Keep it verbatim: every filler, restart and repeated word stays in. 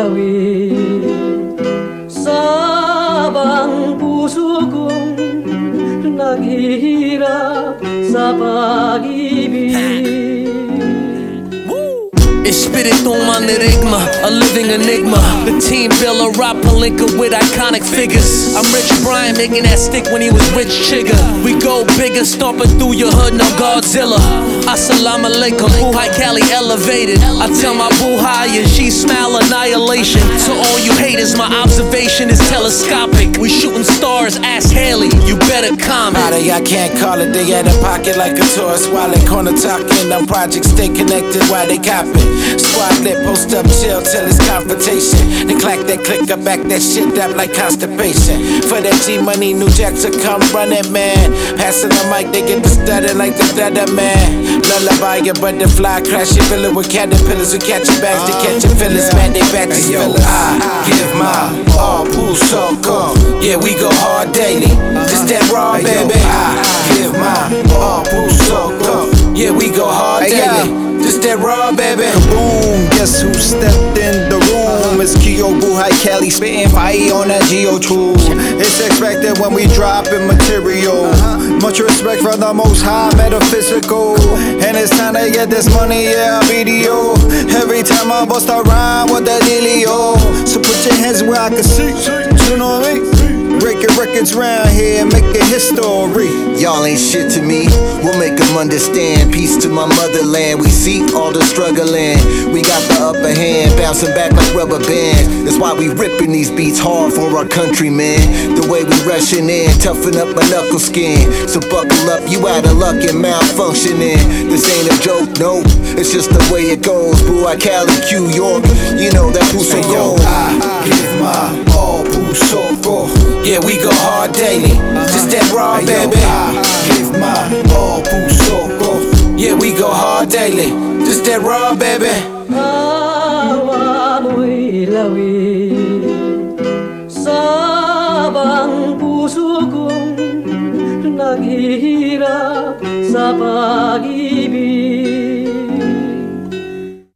ilawi sabang puso kong naghihirap sa pag-ibig. Espiritu manirigma, a living enigma. The team Bill a rap palinka with iconic figures. I'm Rich Brian making that stick when he was Rich Chigga. We go bigger, stomping through your hood, no Godzilla. Assalamu alaikum, Buhai Cali elevated. I tell my Buhai and she smile annihilation. To all you haters, my observation is telescopic. We shooting stars, ask Haley, you better comment. I can't call it, they at a pocket like a tourist while they corner talking. Them projects stay connected while they copping. Squad lit, post up, chill till it's confrontation. Then clack that click up, back that shit up like constipation. For that G money, New Jack to come run it, man. Passing the mic, they get the stutter like the stutter, man. Lullaby, your butterfly, crash your villa with caterpillars who catch your bags to catch your feelings, man. They back to fillers. I give my all, pool so cold. Yeah, we go hard daily. Just that raw, baby. I give my all, pool so cold. Yeah, we go hard daily. Just that raw, baby. Kaboom, guess who stepped in the room? It's Keo Buhai Cali spitting fire on that Geo tool. It's expected when we drop in material. Much respect for the most high metaphysical. And it's time to get this money, yeah, video. Every time I bust a rhyme with that dealio. So put your hands where I can see, you know what I mean? Breaking records round here and making history. Y'all ain't shit to me, we'll make them understand. Peace to my motherland, we see all the struggling. We got the upper hand, bouncing back like rubber bands. That's why we ripping these beats hard for our countrymen. The way we rushing in, toughen up my knuckle skin. So buckle up, you out of luck and malfunctioning. This ain't a joke, no, it's just the way it goes. Buhai Cali, Q York, you know that Puso gold. I give my all, Puso go. Yeah, we go hard daily. Just that raw, baby. I give my all, Puso go. Yeah, we go hard daily. Just that raw, baby. Awa mo'y ilawi sabang puso kong naghihirap sa pag-ibig.